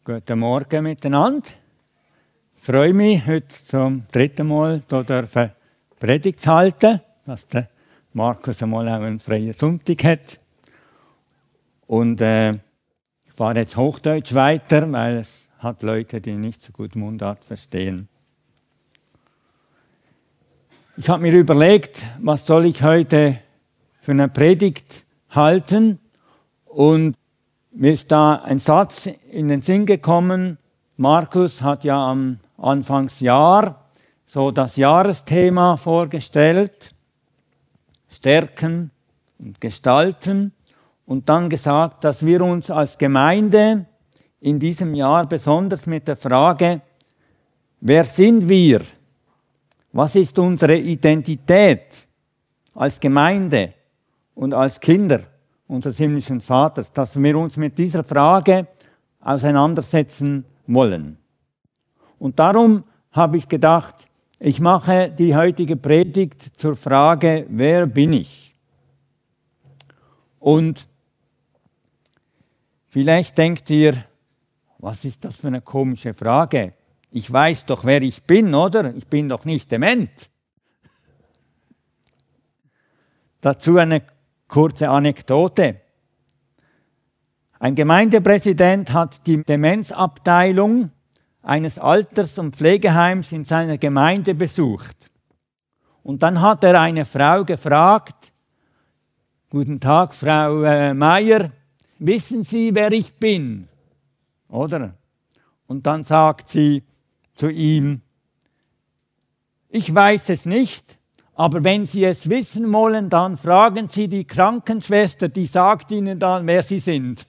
Guten Morgen miteinander. Ich freue mich, heute zum dritten Mal hier Predigt zu halten, dass der Markus einmal auch einen freien Sonntag hat. Und ich fahre jetzt Hochdeutsch weiter, weil es hat Leute, die nicht so gut Mundart verstehen. Ich habe mir überlegt, was soll ich heute für eine Predigt halten, und mir ist da ein Satz in den Sinn gekommen. Markus hat ja am Anfangsjahr so das Jahresthema vorgestellt, Stärken und Gestalten, und dann gesagt, dass wir uns als Gemeinde in diesem Jahr besonders mit der Frage, wer sind wir? Was ist unsere Identität als Gemeinde und als Kinder unseres himmlischen Vaters, dass wir uns mit dieser Frage auseinandersetzen wollen. Und darum habe ich gedacht, ich mache die heutige Predigt zur Frage, wer bin ich? Und vielleicht denkt ihr, was ist das für eine komische Frage? Ich weiß doch, wer ich bin, oder? Ich bin doch nicht dement. Dazu eine kurze Anekdote. Ein Gemeindepräsident hat die Demenzabteilung eines Alters- und Pflegeheims in seiner Gemeinde besucht. Und dann hat er eine Frau gefragt, guten Tag, Frau Meier, wissen Sie, wer ich bin? Oder? Und dann sagt sie zu ihm, ich weiß es nicht, aber wenn Sie es wissen wollen, dann fragen Sie die Krankenschwester, die sagt Ihnen dann, wer Sie sind.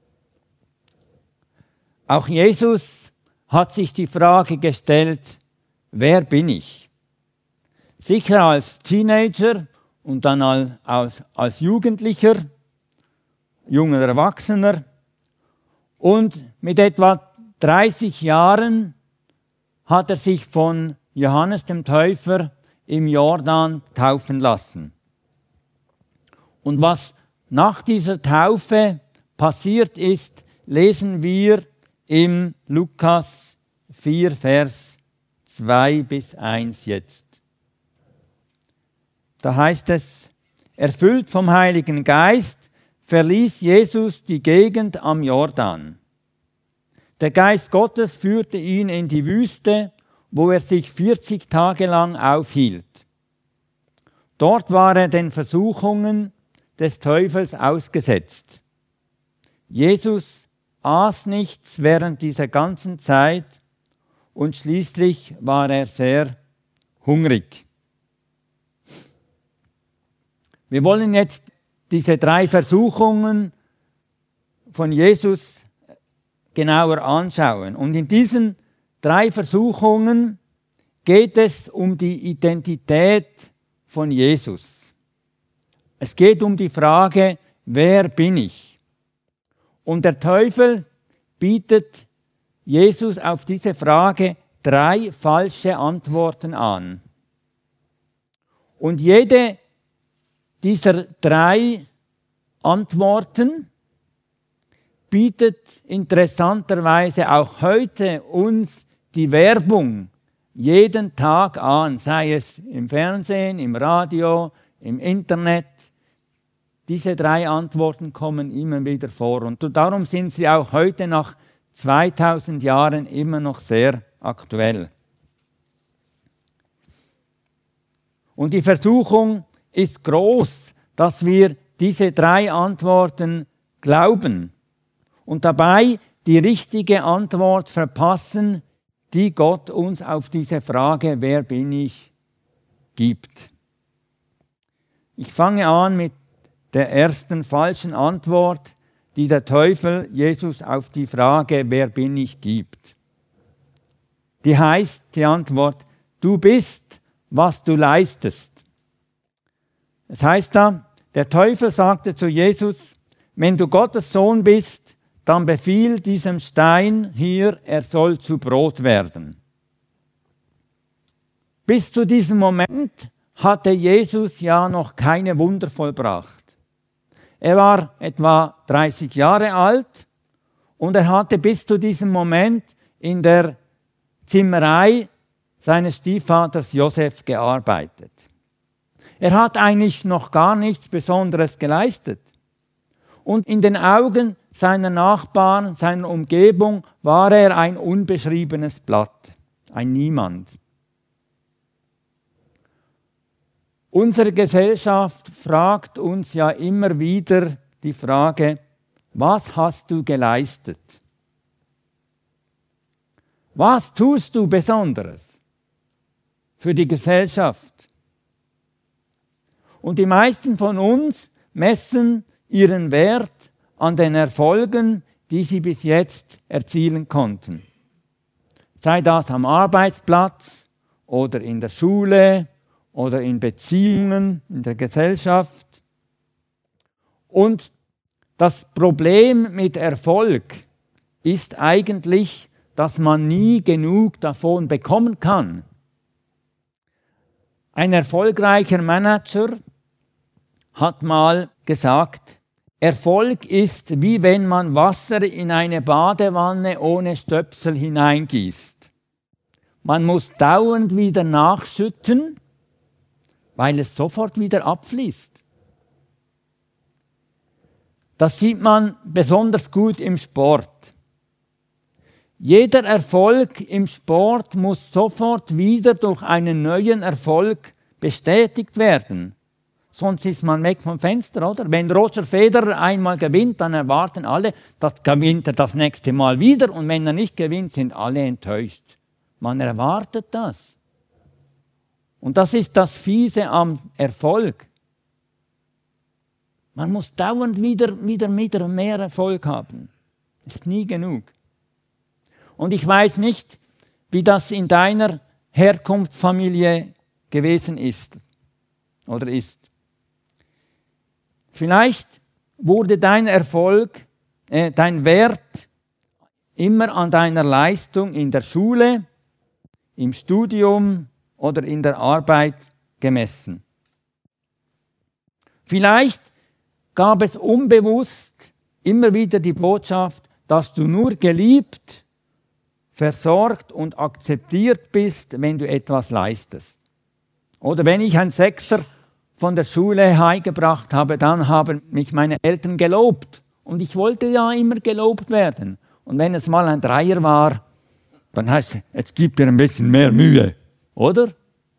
Auch Jesus hat sich die Frage gestellt, wer bin ich? Sicher als Teenager und dann als Jugendlicher, junger Erwachsener, und mit etwa 30 Jahren hat er sich von Johannes dem Täufer im Jordan taufen lassen. Und was nach dieser Taufe passiert ist, lesen wir im Lukas 4, Vers 2 bis 1 jetzt. Da heißt es, erfüllt vom Heiligen Geist, verließ Jesus die Gegend am Jordan. Der Geist Gottes führte ihn in die Wüste, wo er sich 40 Tage lang aufhielt. Dort war er den Versuchungen des Teufels ausgesetzt. Jesus aß nichts während dieser ganzen Zeit und schließlich war er sehr hungrig. Wir wollen jetzt diese 3 Versuchungen von Jesus genauer anschauen. Und in diesen 3 Versuchungen geht es um die Identität von Jesus. Es geht um die Frage, wer bin ich? Und der Teufel bietet Jesus auf diese Frage 3 falsche Antworten an. Und jede dieser 3 Antworten bietet interessanterweise auch heute uns die Werbung jeden Tag an, sei es im Fernsehen, im Radio, im Internet. Diese 3 Antworten kommen immer wieder vor und darum sind sie auch heute nach 2000 Jahren immer noch sehr aktuell. Und die Versuchung ist groß, dass wir diese 3 Antworten glauben und dabei die richtige Antwort verpassen, die Gott uns auf diese Frage, wer bin ich, gibt. Ich fange an mit der ersten falschen Antwort, die der Teufel Jesus auf die Frage, wer bin ich, gibt. Die heißt, die Antwort, du bist, was du leistest. Es heißt da, der Teufel sagte zu Jesus, wenn du Gottes Sohn bist, dann befiehl diesem Stein hier, er soll zu Brot werden. Bis zu diesem Moment hatte Jesus ja noch keine Wunder vollbracht. Er war etwa 30 Jahre alt und er hatte bis zu diesem Moment in der Zimmerei seines Stiefvaters Josef gearbeitet. Er hat eigentlich noch gar nichts Besonderes geleistet. Und in den Augen seiner Nachbarn, seiner Umgebung, war er ein unbeschriebenes Blatt, ein Niemand. Unsere Gesellschaft fragt uns ja immer wieder die Frage, was hast du geleistet? Was tust du Besonderes für die Gesellschaft? Und die meisten von uns messen ihren Wert an den Erfolgen, die sie bis jetzt erzielen konnten. Sei das am Arbeitsplatz oder in der Schule oder in Beziehungen, in der Gesellschaft. Und das Problem mit Erfolg ist eigentlich, dass man nie genug davon bekommen kann. Ein erfolgreicher Manager hat mal gesagt, Erfolg ist, wie wenn man Wasser in eine Badewanne ohne Stöpsel hineingießt. Man muss dauernd wieder nachschütten, weil es sofort wieder abfließt. Das sieht man besonders gut im Sport. Jeder Erfolg im Sport muss sofort wieder durch einen neuen Erfolg bestätigt werden. Sonst ist man weg vom Fenster, oder? Wenn Roger Federer einmal gewinnt, dann erwarten alle, das gewinnt er das nächste Mal wieder. Und wenn er nicht gewinnt, sind alle enttäuscht. Man erwartet das. Und das ist das Fiese am Erfolg. Man muss dauernd wieder mehr Erfolg haben. Ist nie genug. Und ich weiß nicht, wie das in deiner Herkunftsfamilie gewesen ist oder ist. Vielleicht wurde dein Erfolg, dein Wert immer an deiner Leistung in der Schule, im Studium oder in der Arbeit gemessen. Vielleicht gab es unbewusst immer wieder die Botschaft, dass du nur geliebt, versorgt und akzeptiert bist, wenn du etwas leistest. Oder wenn ich einen Sechser von der Schule heimgebracht habe, dann haben mich meine Eltern gelobt. Und ich wollte ja immer gelobt werden. Und wenn es mal ein Dreier war, dann heißt es, jetzt gib dir ein bisschen mehr Mühe. Oder?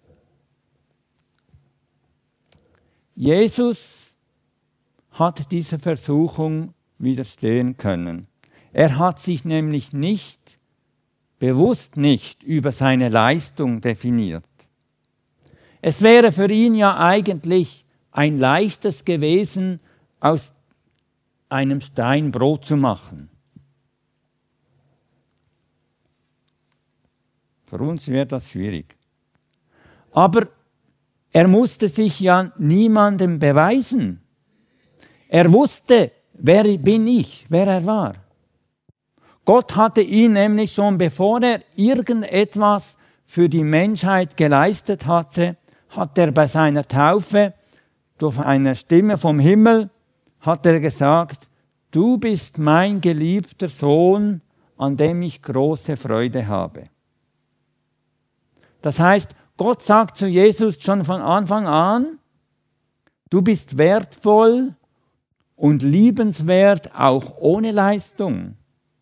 Jesus hat dieser Versuchung widerstehen können. Er hat sich nämlich bewusst nicht über seine Leistung definiert. Es wäre für ihn ja eigentlich ein leichtes gewesen, aus einem Stein Brot zu machen. Für uns wäre das schwierig. Aber er musste sich ja niemandem beweisen. Er wusste, wer bin ich, wer er war. Gott hatte ihn nämlich schon, bevor er irgendetwas für die Menschheit geleistet hatte, hat er bei seiner Taufe durch eine Stimme vom Himmel, hat er gesagt, du bist mein geliebter Sohn, an dem ich große Freude habe. Das heißt, Gott sagt zu Jesus schon von Anfang an, du bist wertvoll und liebenswert, auch ohne Leistung.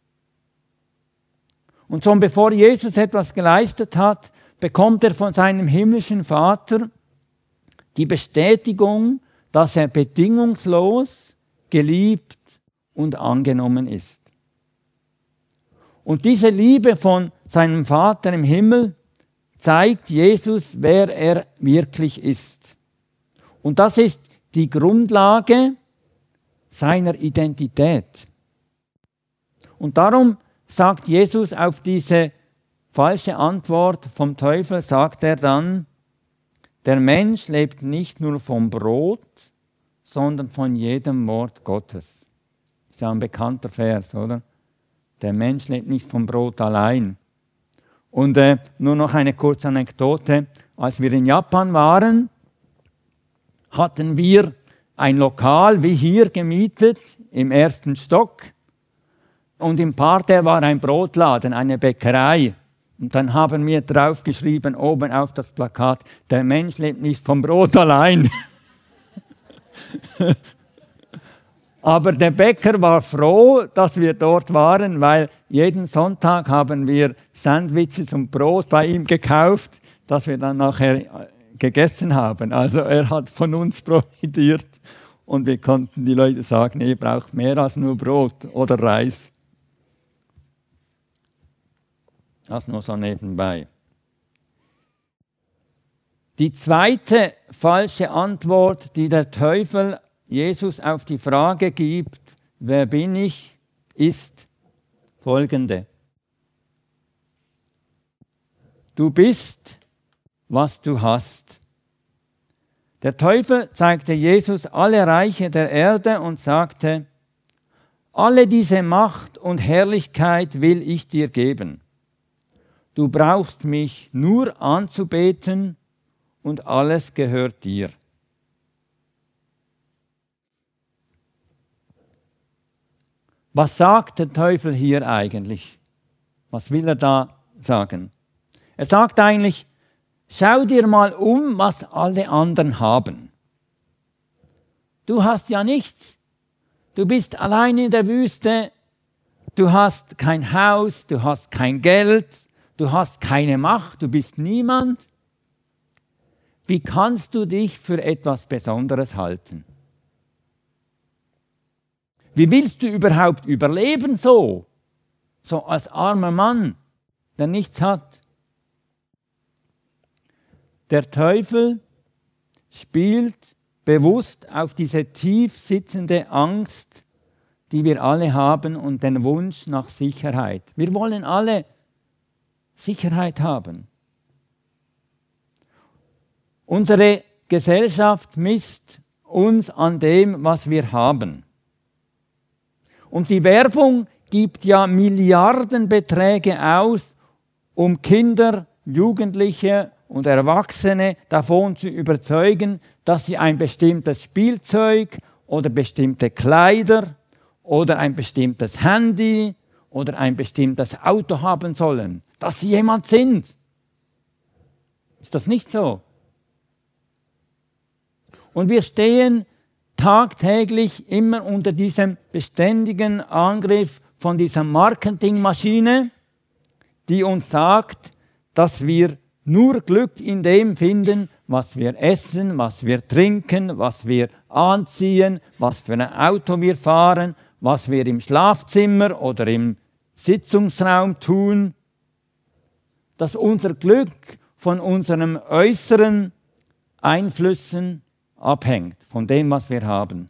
Und schon bevor Jesus etwas geleistet hat, bekommt er von seinem himmlischen Vater die Bestätigung, dass er bedingungslos geliebt und angenommen ist. Und diese Liebe von seinem Vater im Himmel zeigt Jesus, wer er wirklich ist. Und das ist die Grundlage seiner Identität. Und darum sagt Jesus auf diese falsche Antwort vom Teufel, sagt er dann, der Mensch lebt nicht nur vom Brot, sondern von jedem Wort Gottes. Das ist ja ein bekannter Vers, oder? Der Mensch lebt nicht vom Brot allein. Und nur noch eine kurze Anekdote. Als wir in Japan waren, hatten wir ein Lokal wie hier gemietet im 1. Stock. Und im Parterre war ein Brotladen, eine Bäckerei. Und dann haben wir draufgeschrieben, oben auf das Plakat, der Mensch lebt nicht vom Brot allein. Aber der Bäcker war froh, dass wir dort waren, weil jeden Sonntag haben wir Sandwiches und Brot bei ihm gekauft, das wir dann nachher gegessen haben. Also er hat von uns profitiert und wir konnten die Leute sagen, ihr braucht mehr als nur Brot oder Reis. Das nur so nebenbei. Die zweite falsche Antwort, die der Teufel Jesus auf die Frage gibt, wer bin ich, ist folgende. Du bist, was du hast. Der Teufel zeigte Jesus alle Reiche der Erde und sagte, alle diese Macht und Herrlichkeit will ich dir geben. Du brauchst mich nur anzubeten und alles gehört dir. Was sagt der Teufel hier eigentlich? Was will er da sagen? Er sagt eigentlich, schau dir mal um, was alle anderen haben. Du hast ja nichts. Du bist allein in der Wüste. Du hast kein Haus, du hast kein Geld, du hast keine Macht, du bist niemand. Wie kannst du dich für etwas Besonderes halten? Wie willst du überhaupt überleben so als armer Mann, der nichts hat? Der Teufel spielt bewusst auf diese tief sitzende Angst, die wir alle haben und den Wunsch nach Sicherheit. Wir wollen alle Sicherheit haben. Unsere Gesellschaft misst uns an dem, was wir haben. Und die Werbung gibt ja Milliardenbeträge aus, um Kinder, Jugendliche und Erwachsene davon zu überzeugen, dass sie ein bestimmtes Spielzeug oder bestimmte Kleider oder ein bestimmtes Handy oder ein bestimmtes Auto haben sollen, dass sie jemand sind. Ist das nicht so? Und wir stehen tagtäglich immer unter diesem beständigen Angriff von dieser Marketingmaschine, die uns sagt, dass wir nur Glück in dem finden, was wir essen, was wir trinken, was wir anziehen, was für ein Auto wir fahren, was wir im Schlafzimmer oder im Sitzungsraum tun, dass unser Glück von unseren äußeren Einflüssen abhängt, von dem, was wir haben.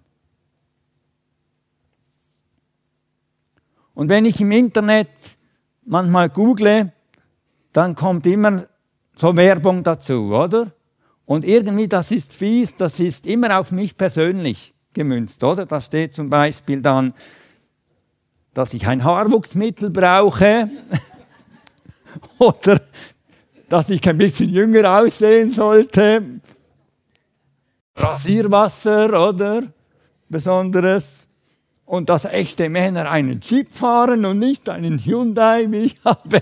Und wenn ich im Internet manchmal google, dann kommt immer so Werbung dazu, oder? Und irgendwie, das ist fies, das ist immer auf mich persönlich gemünzt, oder? Da steht zum Beispiel dann, dass ich ein Haarwuchsmittel brauche oder dass ich ein bisschen jünger aussehen sollte. Rasierwasser, oder? Besonderes. Und dass echte Männer einen Jeep fahren und nicht einen Hyundai, wie ich habe.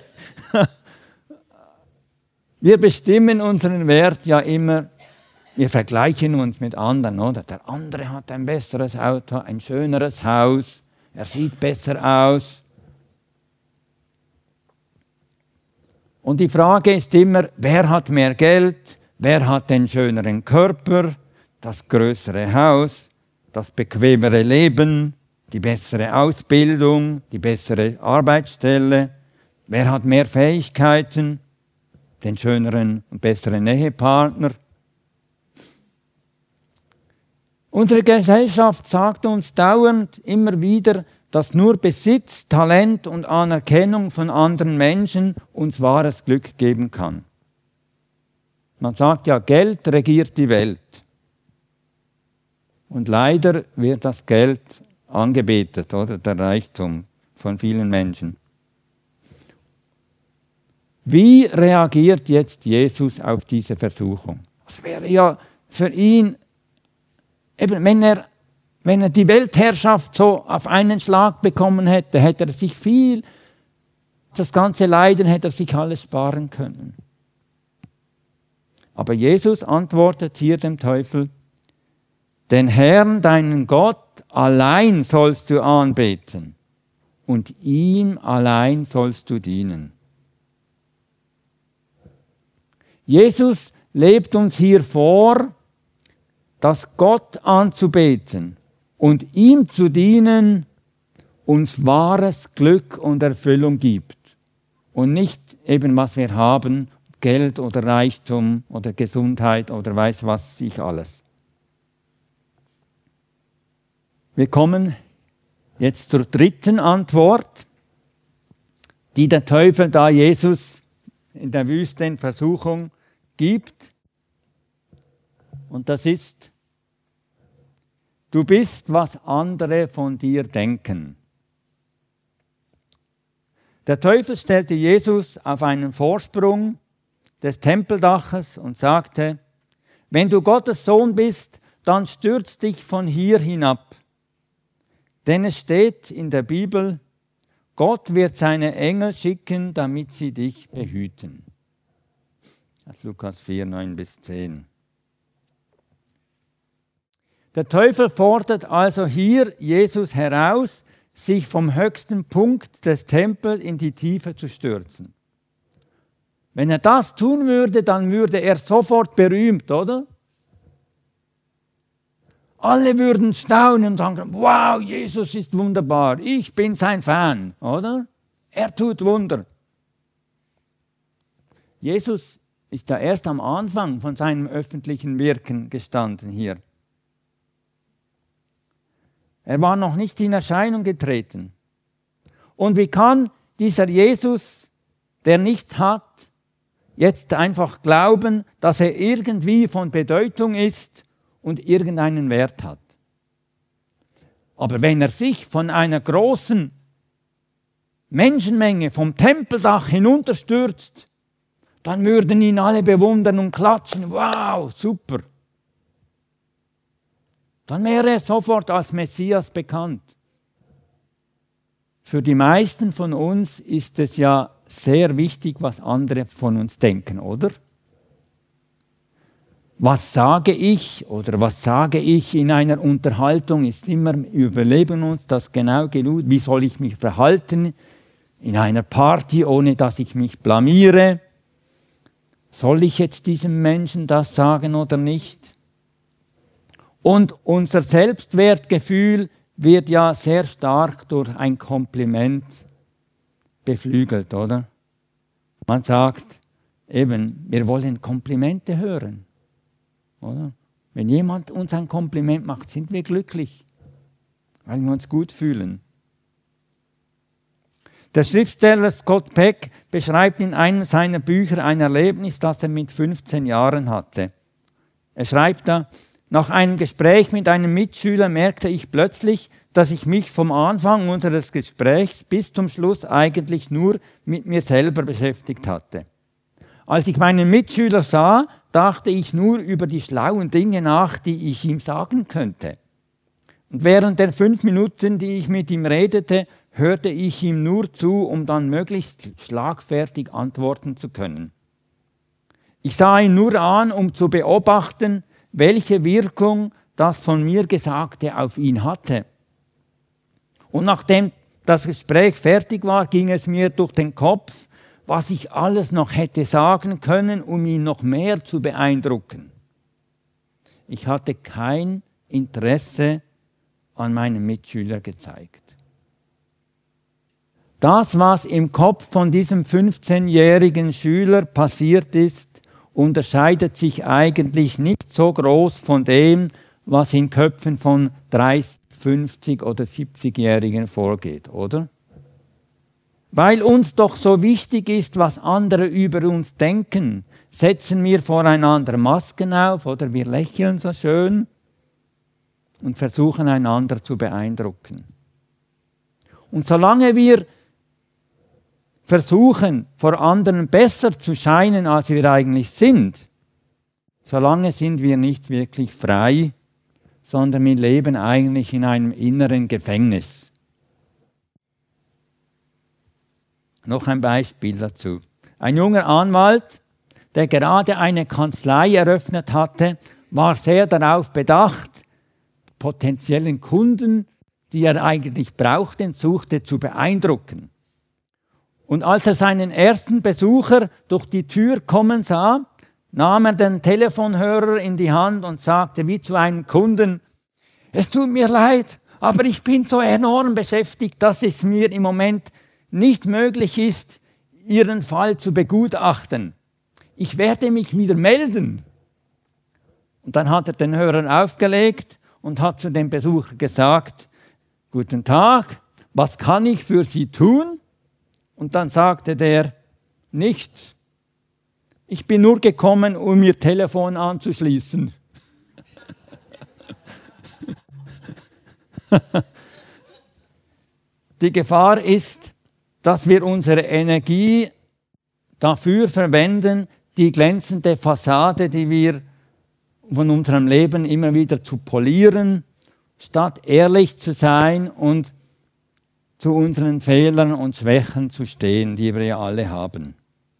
Wir bestimmen unseren Wert ja immer, wir vergleichen uns mit anderen, oder? Der andere hat ein besseres Auto, ein schöneres Haus, er sieht besser aus. Und die Frage ist immer, wer hat mehr Geld, wer hat den schöneren Körper, das größere Haus, das bequemere Leben, die bessere Ausbildung, die bessere Arbeitsstelle, wer hat mehr Fähigkeiten, den schöneren und besseren Ehepartner. Unsere Gesellschaft sagt uns dauernd immer wieder, dass nur Besitz, Talent und Anerkennung von anderen Menschen uns wahres Glück geben kann. Man sagt ja, Geld regiert die Welt. Und leider wird das Geld angebetet, oder der Reichtum von vielen Menschen. Wie reagiert jetzt Jesus auf diese Versuchung? Das wäre ja für ihn, eben wenn er Wenn er die Weltherrschaft so auf einen Schlag bekommen hätte, hätte er sich das ganze Leiden hätte er sich alles sparen können. Aber Jesus antwortet hier dem Teufel: Den Herrn, deinen Gott, allein sollst du anbeten und ihm allein sollst du dienen. Jesus lebt uns hier vor, dass Gott anzubeten und ihm zu dienen uns wahres Glück und Erfüllung gibt. Und nicht eben, was wir haben, Geld oder Reichtum oder Gesundheit oder weiß was ich alles. Wir kommen jetzt zur dritten Antwort, die der Teufel da Jesus in der Wüste in Versuchung gibt. Und das ist: Du bist, was andere von dir denken. Der Teufel stellte Jesus auf einen Vorsprung des Tempeldaches und sagte: Wenn du Gottes Sohn bist, dann stürz dich von hier hinab. Denn es steht in der Bibel: Gott wird seine Engel schicken, damit sie dich behüten. Das ist Lukas 4, 9-10. Der Teufel fordert also hier Jesus heraus, sich vom höchsten Punkt des Tempels in die Tiefe zu stürzen. Wenn er das tun würde, dann würde er sofort berühmt, oder? Alle würden staunen und sagen: Wow, Jesus ist wunderbar, ich bin sein Fan, oder? Er tut Wunder. Jesus ist ja erst am Anfang von seinem öffentlichen Wirken gestanden hier. Er war noch nicht in Erscheinung getreten. Und wie kann dieser Jesus, der nichts hat, jetzt einfach glauben, dass er irgendwie von Bedeutung ist und irgendeinen Wert hat? Aber wenn er sich von einer großen Menschenmenge vom Tempeldach hinunterstürzt, dann würden ihn alle bewundern und klatschen. Wow, super. Dann wäre er sofort als Messias bekannt. Für die meisten von uns ist es ja sehr wichtig, was andere von uns denken, oder? Was sage ich oder was sage ich in einer Unterhaltung, ist immer, wir überlegen uns das genau genug. Wie soll ich mich verhalten in einer Party, ohne dass ich mich blamiere? Soll ich jetzt diesem Menschen das sagen oder nicht? Und unser Selbstwertgefühl wird ja sehr stark durch ein Kompliment beflügelt, oder? Man sagt eben, wir wollen Komplimente hören, oder? Wenn jemand uns ein Kompliment macht, sind wir glücklich, weil wir uns gut fühlen. Der Schriftsteller Scott Peck beschreibt in einem seiner Bücher ein Erlebnis, das er mit 15 Jahren hatte. Er schreibt da: Nach einem Gespräch mit einem Mitschüler merkte ich plötzlich, dass ich mich vom Anfang unseres Gesprächs bis zum Schluss eigentlich nur mit mir selber beschäftigt hatte. Als ich meinen Mitschüler sah, dachte ich nur über die schlauen Dinge nach, die ich ihm sagen könnte. Und während der 5 Minuten, die ich mit ihm redete, hörte ich ihm nur zu, um dann möglichst schlagfertig antworten zu können. Ich sah ihn nur an, um zu beobachten, welche Wirkung das von mir Gesagte auf ihn hatte. Und nachdem das Gespräch fertig war, ging es mir durch den Kopf, was ich alles noch hätte sagen können, um ihn noch mehr zu beeindrucken. Ich hatte kein Interesse an meinem Mitschüler gezeigt. Das, was im Kopf von diesem 15-jährigen Schüler passiert ist, unterscheidet sich eigentlich nicht so groß von dem, was in Köpfen von 30, 50 oder 70-Jährigen vorgeht, oder? Weil uns doch so wichtig ist, was andere über uns denken, setzen wir voreinander Masken auf oder wir lächeln so schön und versuchen einander zu beeindrucken. Und solange wir versuchen, vor anderen besser zu scheinen, als wir eigentlich sind, solange sind wir nicht wirklich frei sondern wir leben eigentlich in einem inneren Gefängnis. Noch ein Beispiel dazu. Ein junger Anwalt, der gerade eine Kanzlei eröffnet hatte, war sehr darauf bedacht, potenziellen Kunden, die er eigentlich brauchte, suchte zu beeindrucken. Und als er seinen ersten Besucher durch die Tür kommen sah, nahm er den Telefonhörer in die Hand und sagte wie zu einem Kunden: Es tut mir leid, aber ich bin so enorm beschäftigt, dass es mir im Moment nicht möglich ist, Ihren Fall zu begutachten. Ich werde mich wieder melden. Und dann hat er den Hörer aufgelegt und hat zu dem Besucher gesagt: Guten Tag, was kann ich für Sie tun? Und dann sagte der: Nichts. Ich bin nur gekommen, um Ihr Telefon anzuschließen. Die Gefahr ist, dass wir unsere Energie dafür verwenden, die glänzende Fassade, die wir von unserem Leben immer wieder zu polieren, statt ehrlich zu sein und zu unseren Fehlern und Schwächen zu stehen, die wir ja alle haben.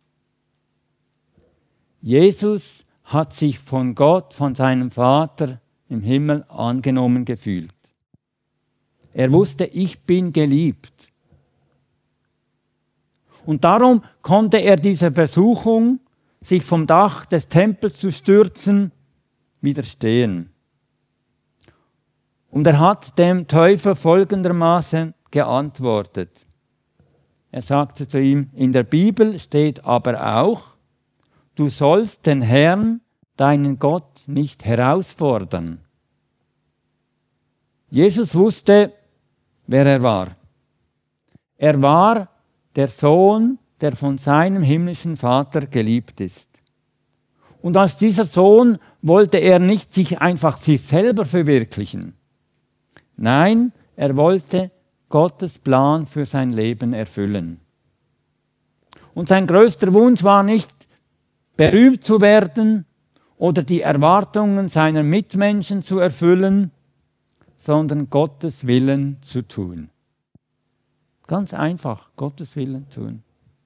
Jesus hat sich von Gott, von seinem Vater im Himmel angenommen gefühlt. Er wusste, ich bin geliebt. Und darum konnte er dieser Versuchung, sich vom Dach des Tempels zu stürzen, widerstehen. Und er hat dem Täufer folgendermaßen geantwortet. Er sagte zu ihm: In der Bibel steht aber auch, du sollst den Herrn, deinen Gott, nicht herausfordern. Jesus wusste, wer er war. Er war der Sohn, der von seinem himmlischen Vater geliebt ist. Und als dieser Sohn wollte er nicht sich einfach sich selber verwirklichen. Nein, er wollte Gottes Plan für sein Leben erfüllen. Und sein größter Wunsch war nicht, berühmt zu werden oder die Erwartungen seiner Mitmenschen zu erfüllen, sondern Gottes Willen zu tun. Ganz einfach, Gottes Willen tun.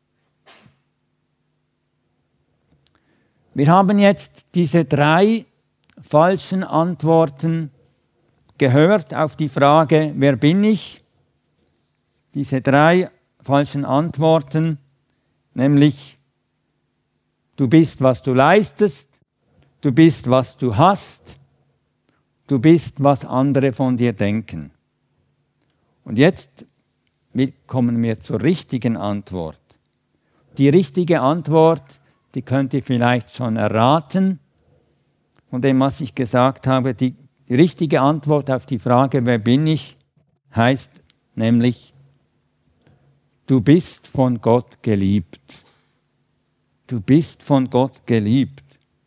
Wir haben jetzt diese 3 falschen Antworten gehört auf die Frage, wer bin ich? Diese 3 falschen Antworten, nämlich: Du bist, was du leistest, du bist, was du hast, du bist, was andere von dir denken. Und jetzt kommen wir zur richtigen Antwort. Die richtige Antwort, die könnt ihr vielleicht schon erraten, von dem, was ich gesagt habe. Die richtige Antwort auf die Frage, wer bin ich, heißt nämlich: Du bist von Gott geliebt. Du bist von Gott geliebt.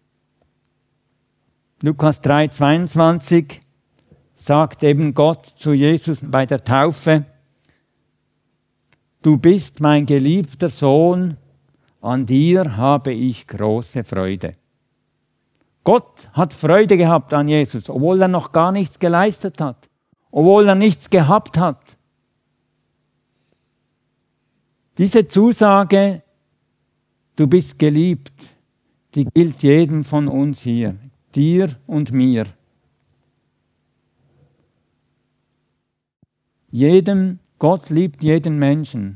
Lukas 3,22 sagt eben Gott zu Jesus bei der Taufe: Du bist mein geliebter Sohn, an dir habe ich große Freude. Gott hat Freude gehabt an Jesus, obwohl er noch gar nichts geleistet hat, obwohl er nichts gehabt hat. Diese Zusage, du bist geliebt, die gilt jedem von uns hier, dir und mir. Gott liebt jeden Menschen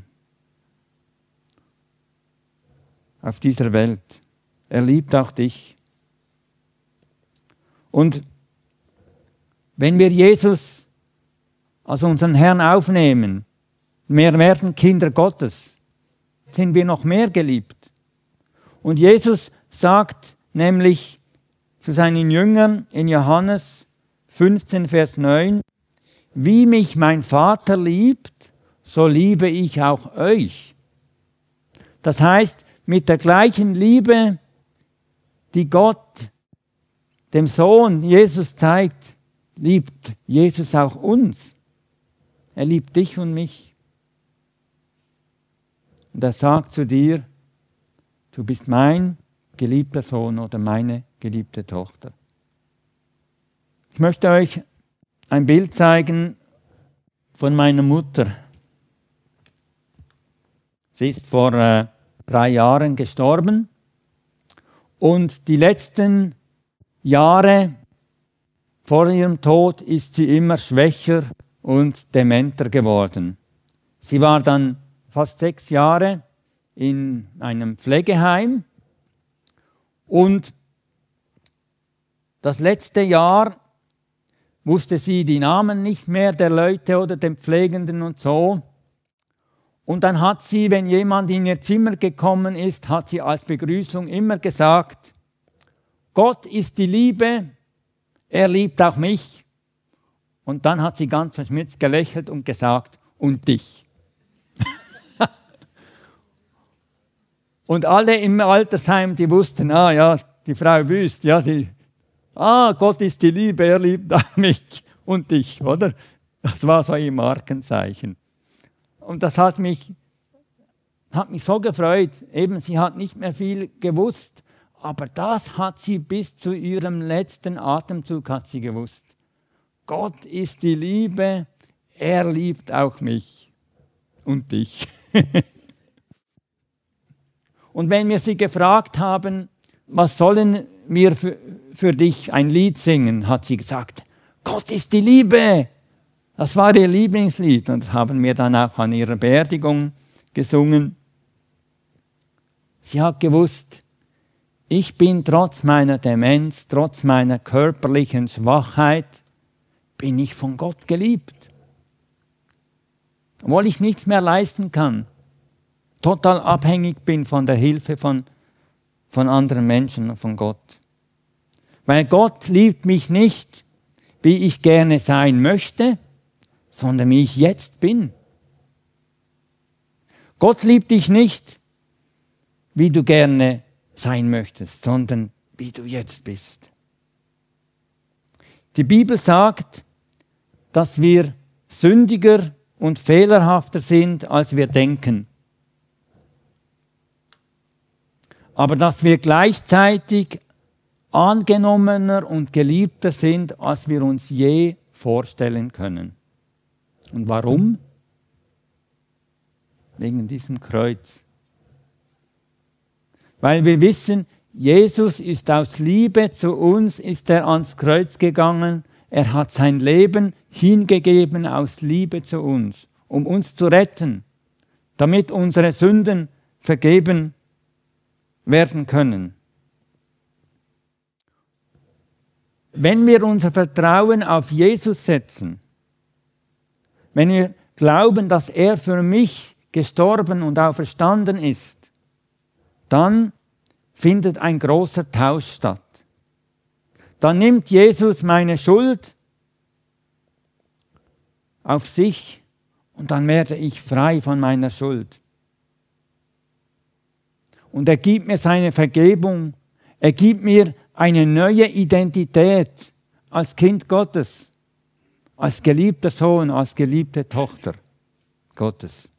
auf dieser Welt. Er liebt auch dich. Und wenn wir Jesus als unseren Herrn aufnehmen, wir werden Kinder Gottes, sind wir noch mehr geliebt. Und Jesus sagt nämlich zu seinen Jüngern in Johannes 15, Vers 9, wie mich mein Vater liebt, so liebe ich auch euch. Das heißt, mit der gleichen Liebe, die Gott dem Sohn Jesus zeigt, liebt Jesus auch uns. Er liebt dich und mich. Und er sagt zu dir, du bist mein geliebter Sohn oder meine geliebte Tochter. Ich möchte euch ein Bild zeigen von meiner Mutter. Sie ist vor 3 Jahren gestorben und die letzten Jahre vor ihrem Tod ist sie immer schwächer und dementer geworden. Sie war dann fast 6 Jahre in einem Pflegeheim und das letzte Jahr wusste sie die Namen nicht mehr der Leute oder den Pflegenden und so. Und dann hat sie, wenn jemand in ihr Zimmer gekommen ist, hat sie als Begrüßung immer gesagt, Gott ist die Liebe, er liebt auch mich. Und dann hat sie ganz verschmitzt gelächelt und gesagt, und dich. Und alle im Altersheim, die wussten, die Frau Wüst, Gott ist die Liebe, er liebt auch mich und dich, oder? Das war so ein Markenzeichen. Und das hat mich so gefreut. Eben, sie hat nicht mehr viel gewusst, aber das hat sie bis zu ihrem letzten Atemzug hat sie gewusst. Gott ist die Liebe, er liebt auch mich und dich. Und wenn wir sie gefragt haben, was sollen wir für dich ein Lied singen, hat sie gesagt, Gott ist die Liebe. Das war ihr Lieblingslied und das haben wir dann auch an ihrer Beerdigung gesungen. Sie hat gewusst, ich bin trotz meiner Demenz, trotz meiner körperlichen Schwachheit, bin ich von Gott geliebt. Obwohl ich nichts mehr leisten kann, total abhängig bin von der Hilfe von anderen Menschen und von Gott. Weil Gott liebt mich nicht, wie ich gerne sein möchte, sondern wie ich jetzt bin. Gott liebt dich nicht, wie du gerne sein möchtest, sondern wie du jetzt bist. Die Bibel sagt, dass wir sündiger und fehlerhafter sind, als wir denken. Aber dass wir gleichzeitig angenommener und geliebter sind, als wir uns je vorstellen können. Und warum? Wegen diesem Kreuz. Weil wir wissen, Jesus ist aus Liebe zu uns, ist er ans Kreuz gegangen. Er hat sein Leben hingegeben aus Liebe zu uns, um uns zu retten, damit unsere Sünden vergeben werden können. Wenn wir unser Vertrauen auf Jesus setzen, wenn wir glauben, dass er für mich gestorben und auferstanden ist, dann findet ein großer Tausch statt. Dann nimmt Jesus meine Schuld auf sich und dann werde ich frei von meiner Schuld. Und er gibt mir seine Vergebung, er gibt mir eine neue Identität als Kind Gottes, als geliebter Sohn, als geliebte Tochter Gottes.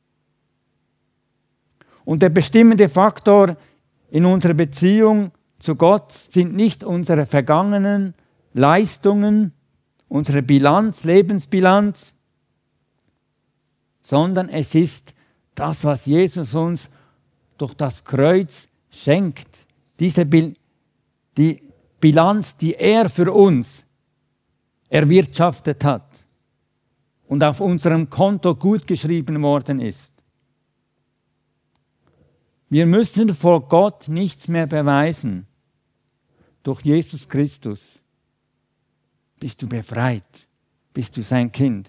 Und der bestimmende Faktor in unserer Beziehung zu Gott sind nicht unsere vergangenen Leistungen, unsere Bilanz, Lebensbilanz, sondern es ist das, was Jesus uns durch das Kreuz schenkt. Die Bilanz, die er für uns erwirtschaftet hat und auf unserem Konto gut geschrieben worden ist. Wir müssen vor Gott nichts mehr beweisen. Durch Jesus Christus bist du befreit, bist du sein Kind.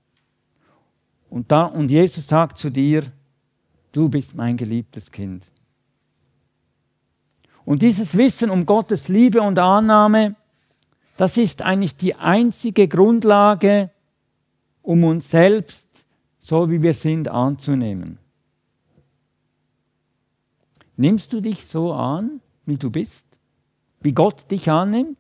Und Jesus sagt zu dir, du bist mein geliebtes Kind. Und dieses Wissen um Gottes Liebe und Annahme, das ist eigentlich die einzige Grundlage, um uns selbst, so wie wir sind, anzunehmen. Nimmst du dich so an, wie du bist? Wie Gott dich annimmt?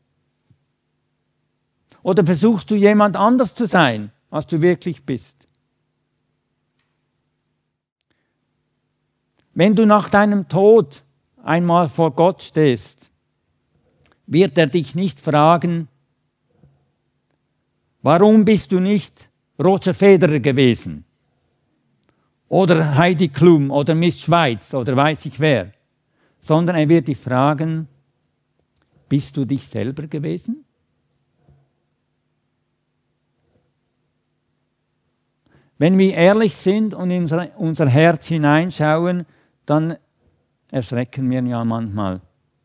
Oder versuchst du jemand anders zu sein, als du wirklich bist? Wenn du nach deinem Tod einmal vor Gott stehst, wird er dich nicht fragen, Warum bist du nicht Roger Federer gewesen? Oder Heidi Klum oder Miss Schweiz oder weiß ich wer? Sondern er wird dich fragen, bist du dich selber gewesen? Wenn wir ehrlich sind und in unser Herz hineinschauen, dann erschrecken wir ja manchmal.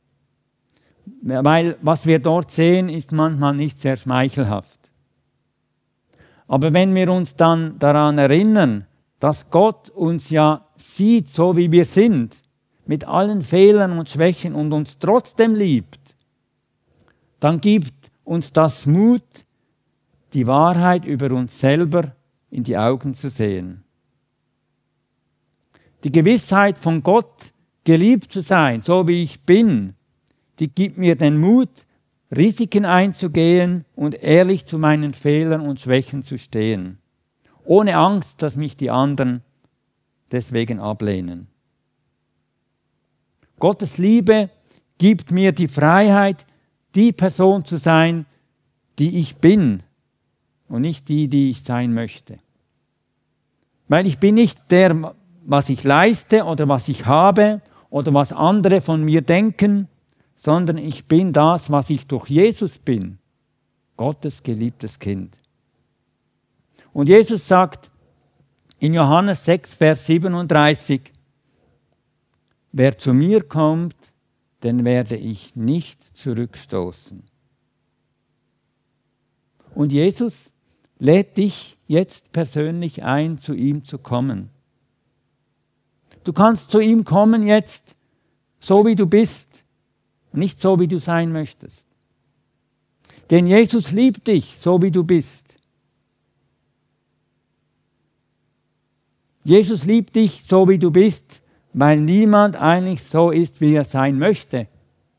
Weil was wir dort sehen, ist manchmal nicht sehr schmeichelhaft. Aber wenn wir uns dann daran erinnern, dass Gott uns ja sieht, so wie wir sind, mit allen Fehlern und Schwächen und uns trotzdem liebt, dann gibt uns das Mut, die Wahrheit über uns selber in die Augen zu sehen. Die Gewissheit von Gott, geliebt zu sein, so wie ich bin, die gibt mir den Mut, Risiken einzugehen und ehrlich zu meinen Fehlern und Schwächen zu stehen, ohne Angst, dass mich die anderen deswegen ablehnen. Gottes Liebe gibt mir die Freiheit, die Person zu sein, die ich bin und nicht die ich sein möchte. Weil ich bin nicht der, was ich leiste oder was ich habe oder was andere von mir denken, sondern ich bin das, was ich durch Jesus bin, Gottes geliebtes Kind. Und Jesus sagt in Johannes 6, Vers 37, wer zu mir kommt, den werde ich nicht zurückstoßen. Und Jesus lädt dich jetzt persönlich ein, zu ihm zu kommen. Du kannst zu ihm kommen jetzt, so wie du bist, nicht so wie du sein möchtest. Denn Jesus liebt dich, so wie du bist. Jesus liebt dich, so wie du bist, weil niemand eigentlich so ist, wie er sein möchte.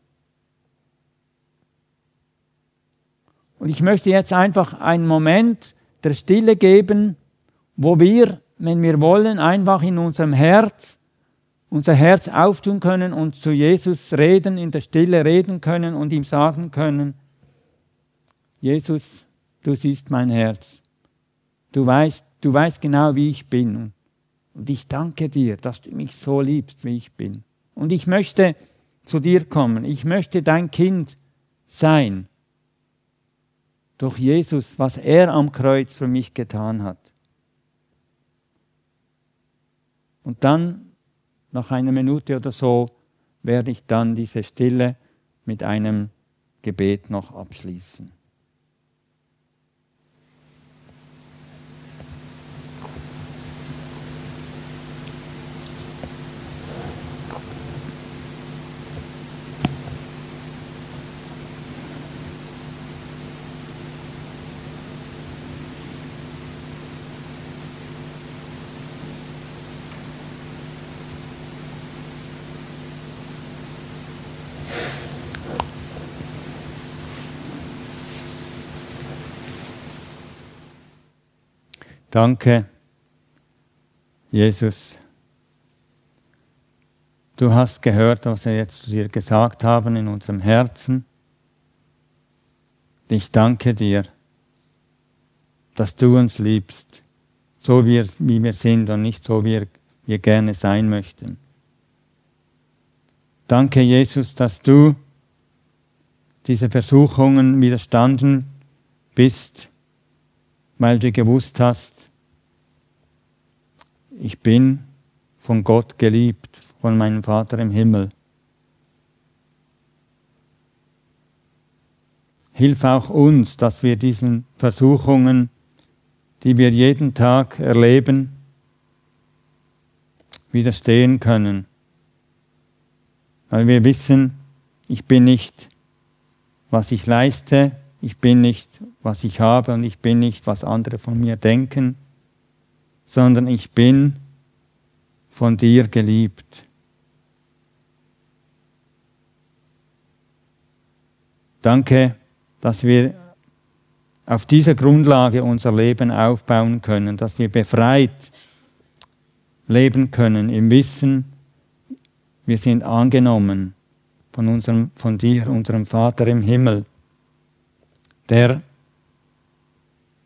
Und ich möchte jetzt einfach einen Moment der Stille geben, wo wir, wenn wir wollen, einfach in unserem Herz, unser Herz auftun können und zu Jesus reden, in der Stille reden können und ihm sagen können, Jesus, du siehst mein Herz. Du weißt genau, wie ich bin. Und ich danke dir, dass du mich so liebst, wie ich bin. Und ich möchte zu dir kommen. Ich möchte dein Kind sein. Durch Jesus, was er am Kreuz für mich getan hat. Und dann, nach einer Minute oder so, werde ich dann diese Stille mit einem Gebet noch abschließen. Danke, Jesus. Du hast gehört, was wir jetzt zu dir gesagt haben in unserem Herzen. Ich danke dir, dass du uns liebst, so wie wir sind und nicht so, wie wir gerne sein möchten. Danke, Jesus, dass du diese Versuchungen widerstanden bist, weil du gewusst hast, ich bin von Gott geliebt, von meinem Vater im Himmel. Hilf auch uns, dass wir diesen Versuchungen, die wir jeden Tag erleben, widerstehen können. Weil wir wissen, ich bin nicht, was ich leiste, ich bin nicht, was ich habe und ich bin nicht, was andere von mir denken, sondern ich bin von dir geliebt. Danke, dass wir auf dieser Grundlage unser Leben aufbauen können, dass wir befreit leben können im Wissen, wir sind angenommen von dir, unserem Vater im Himmel, der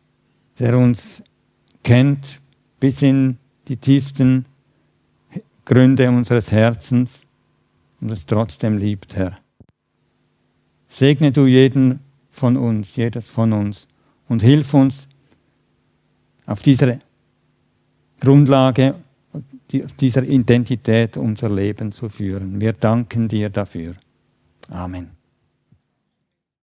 der uns kennt bis in die tiefsten Gründe unseres Herzens und es trotzdem liebt, Herr. Segne du jeden von uns, jedes von uns und hilf uns auf dieser Grundlage, dieser Identität unser Leben zu führen. Wir danken dir dafür. Amen.